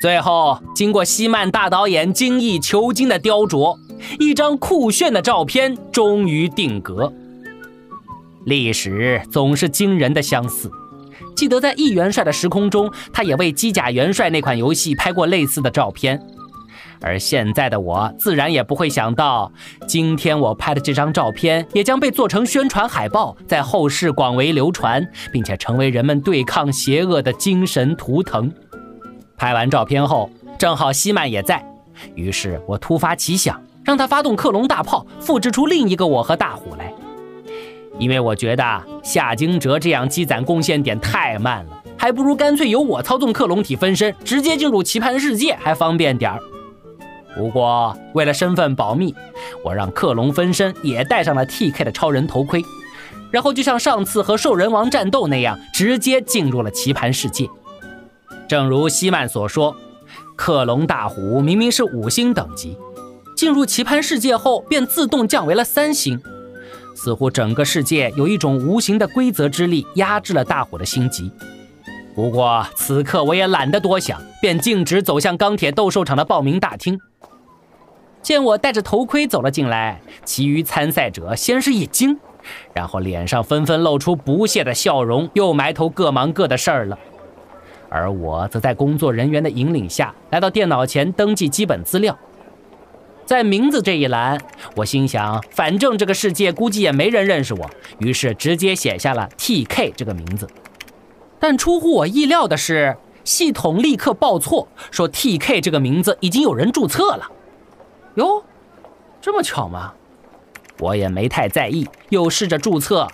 最后，经过西曼大导演精益求精的雕琢，一张酷炫的照片终于定格。历史总是惊人的相似，记得在易元帅的时空中，他也为机甲元帅那款游戏拍过类似的照片。而现在的我自然也不会想到，今天我拍的这张照片也将被做成宣传海报，在后世广为流传，并且成为人们对抗邪恶的精神图腾。拍完照片后，正好西曼也在，于是我突发奇想，让他发动克隆大炮，复制出另一个我和大虎来。因为我觉得夏惊蛰这样积攒贡献点太慢了，还不如干脆由我操纵克隆体分身，直接进入棋盘世界还方便点。不过为了身份保密，我让克隆分身也戴上了 TK 的超人头盔，然后就像上次和兽人王战斗那样，直接进入了棋盘世界。正如西曼所说，克隆大虎明明是5星等级，进入棋盘世界后便自动降为了3星，似乎整个世界有一种无形的规则之力压制了大虎的星级。不过此刻我也懒得多想，便径直走向钢铁斗兽场的报名大厅。见我戴着头盔走了进来，其余参赛者先是一惊，然后脸上纷纷露出不屑的笑容，又埋头各忙各的事儿了。而我则在工作人员的引领下来到电脑前登记基本资料。在名字这一栏，我心想反正这个世界估计也没人认识我，于是直接写下了 TK 这个名字。但出乎我意料的是，系统立刻报错，说 TK 这个名字已经有人注册了。哟，这么巧吗？我也没太在意，又试着注册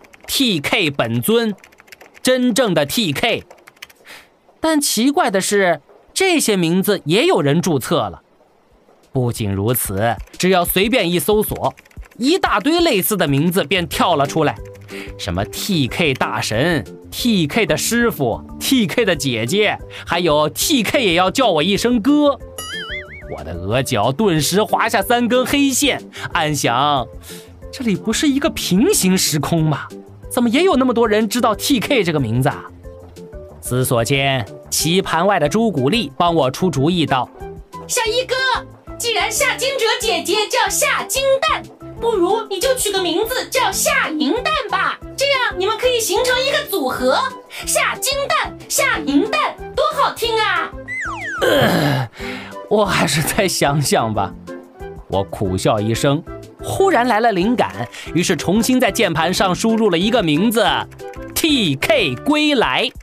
TK 本尊，真正的 TK。但奇怪的是，这些名字也有人注册了。不仅如此，只要随便一搜索，一大堆类似的名字便跳了出来，什么 TK 大神、TK 的师傅、TK 的姐姐，还有 TK 也要叫我一声哥。我的额角顿时划下3根黑线，暗想这里不是一个平行时空吗？怎么也有那么多人知道 TK 这个名字啊？思索间，棋盘外的朱古力帮我出主意道： 小一哥，既然夏惊蛰姐姐叫夏金蛋，不如你就取个名字叫夏银蛋吧，这样你们可以形成一个组合，夏金蛋、夏银蛋，多好听啊！ 我还是再想想吧。我苦笑一声，忽然来了灵感，于是重新在键盘上输入了一个名字 ：TK 归来。